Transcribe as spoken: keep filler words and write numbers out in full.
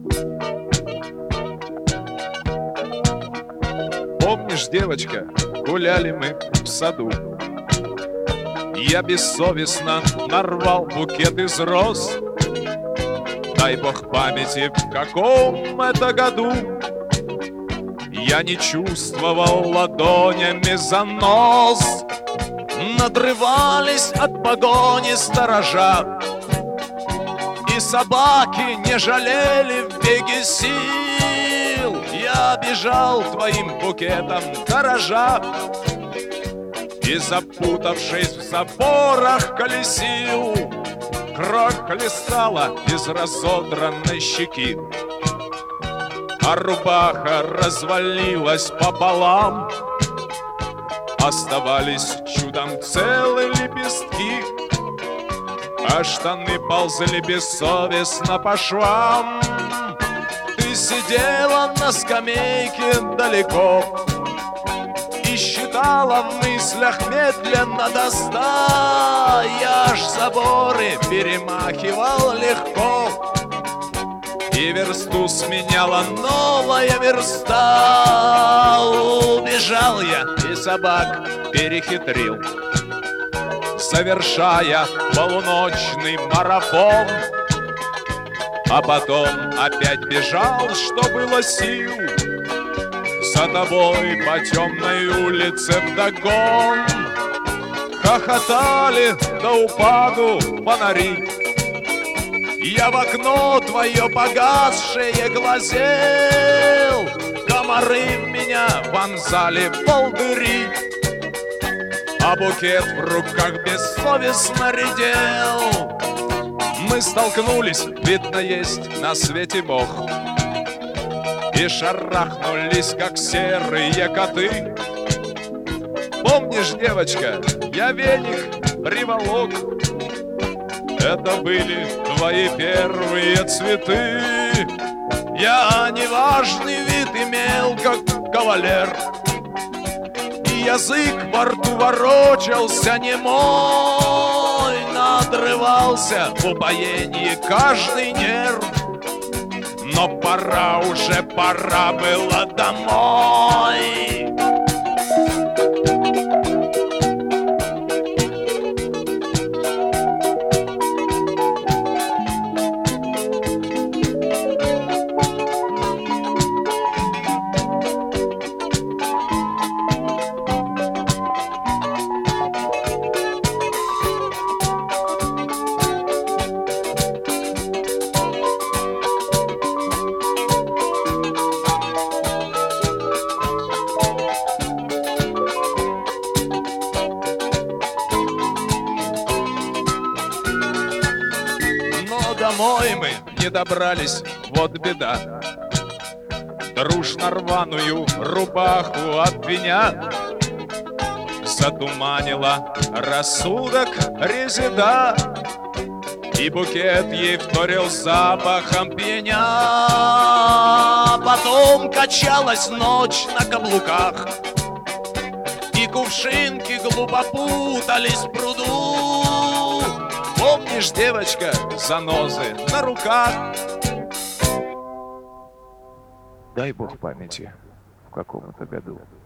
Помнишь, девочка, гуляли мы в саду. Я бессовестно нарвал букет из роз. Дай бог памяти, в каком это году. Я не чувствовал ладонями занос. Надрывались от погони сторожа, и собаки не жалели в беге сил. Я бежал твоим букетом дорожа и, запутавшись в заборах, колесил. Кровь хлестала из разодранной щеки, а рубаха развалилась пополам. Оставались чудом целые лепестки, а штаны ползли бессовестно по швам. Ты сидела на скамейке далеко и считала в мыслях медленно до ста. Я ж заборы перемахивал легко, и версту сменяла новая верста. Убежал я и собак перехитрил, совершая полуночный марафон. А потом опять бежал, что было сил, за тобой по темной улице вдогон. Хохотали до упаду фонари, я в окно твое погасшее глазел. Комары в меня вонзали волдыри, а букет в руках бессовестно редел. Мы столкнулись, видно, есть на свете Бог, и шарахнулись, как серые коты. Помнишь, девочка, я веник приволок, это были твои первые цветы. Я неважный вид имел, как кавалер, и язык во рту ворочался немой. Надрывался в упоении каждый нерв, но пора уже, пора было домой. Домой мы не добрались, вот беда. Дружно рваную рубаху обвинят, затуманила рассудок резида, и букет ей вторил запахом пьяня. Потом качалась ночь на каблуках, и кувшинки глупо путались в пруду. Помнишь, девочка, занозы на руках? Дай бог памяти, в каком это году.